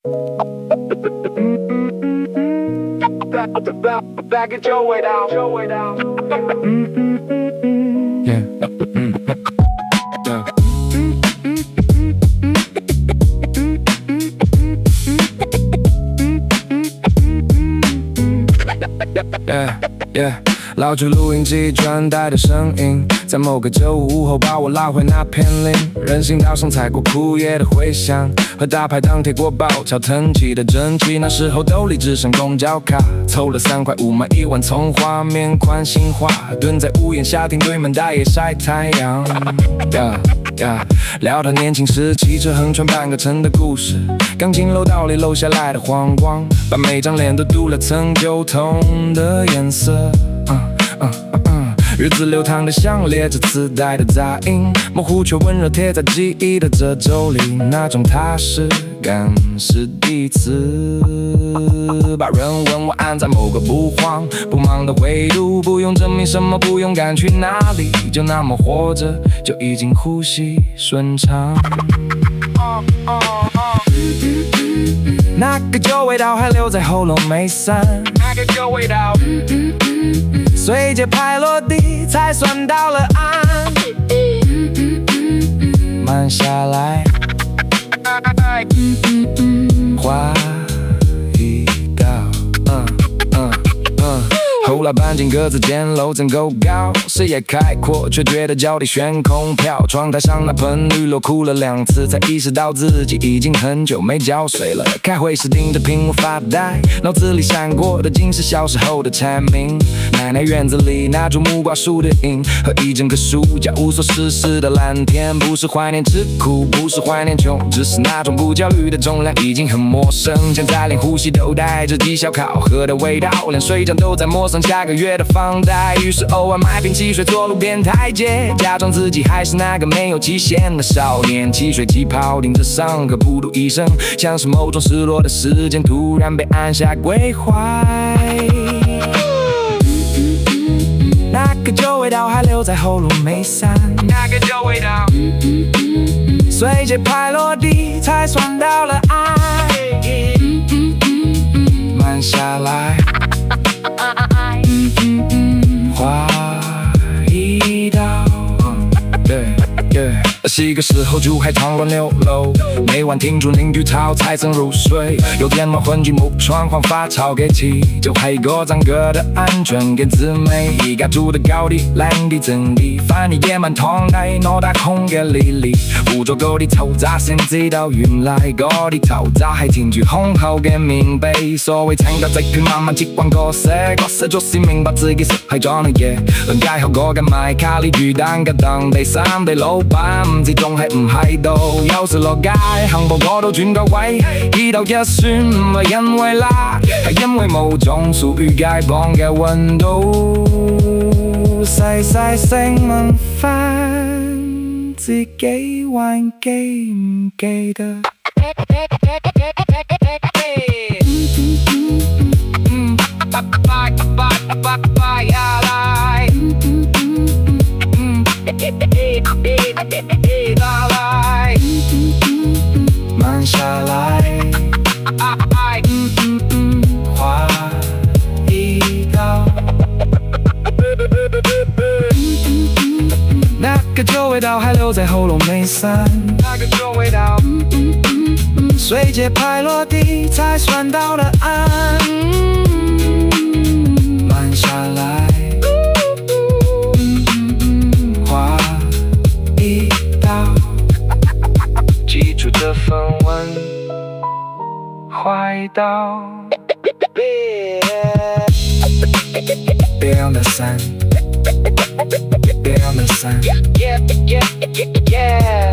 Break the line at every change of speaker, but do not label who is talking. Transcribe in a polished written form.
Back at your way down.
Yeah. Yeah. 老旧录音机转带的声音，在某个周五午后把我拉回那片林，人行道上踩过枯叶的回响，和大排档贴过宝桥腾起的蒸汽。那时候兜里只剩公交卡，凑了3块5买一碗葱花面宽心话，蹲在屋檐下听对门大爷晒太阳。聊他年轻时骑车横穿半个城的故事，钢琴楼道里漏下来的黄光，把每张脸都镀了层酒桶的颜色。日子流淌的像列着磁带的杂音，模糊却温热贴在记忆的褶皱里，那种踏实感是第一次把人问我安在某个不慌不忙的纬度，不用证明什么，不用赶去哪里，就那么活着，就已经呼吸顺畅。那个旧味道还留在喉咙没散，
那个旧味道，
随节拍落地才算到了岸，慢下来，滑一道，后来搬进格子间，楼层够高，视野开阔，却觉得脚底悬空飘。窗台上那盆绿萝哭了2次，才意识到自己已经很久没浇水了。开会时盯着屏幕发呆，脑子里闪过的竟是小时候的蝉鸣。奶奶院子里那株木瓜树的影，和一整个暑假无所事事的蓝天。不是怀念吃苦，不是怀念穷，只是那种不焦虑的重量已经很陌生。现在连呼吸都带着绩效考核的味道，连睡觉都在陌生下个月的房贷，于是偶尔买瓶汽水坐路边台阶，假装自己还是那个没有期限的少年。汽水气泡盯着上课，噗嘟一声，像是某种失落的时间突然被按下归还。那个旧味道还留在喉咙没散，
那个旧味道，
随节拍落地才算到了岸，慢下来，滑一道，洗个时候就还烫乱流漏，每晚听住邻居吵才曾入睡。有电脑混进木窗，黄发潮给起，就还各张各的安全给姊妹。而家住得高啲靚啲靜啲，反而夜晚躺低攞大空嘅莉莉，捕捉嗰啲嘈雜先知道原來嗰啲嘈雜係填住胸口嘅棉被。所謂請得直拳慢慢接慣個寫咗先明白自己實係咗乜嘢。輪街口嗰間賣卡哩魚蛋嘅凳，第三地老闆唔知仲係唔喺度。有時落街行步嗰度轉個位，呢度一算唔係因為辣，係因為冇種屬於街坊嘅溫度。細細聲問返自己還記唔記得？慢下來，滑一道。那個舊味道還留在喉嚨沒散，
那個舊味道，
隨節拍落地才算到了岸，慢下來，滑一道，記住這份溫，滑一道，別讓它散，別讓它散。
yeah.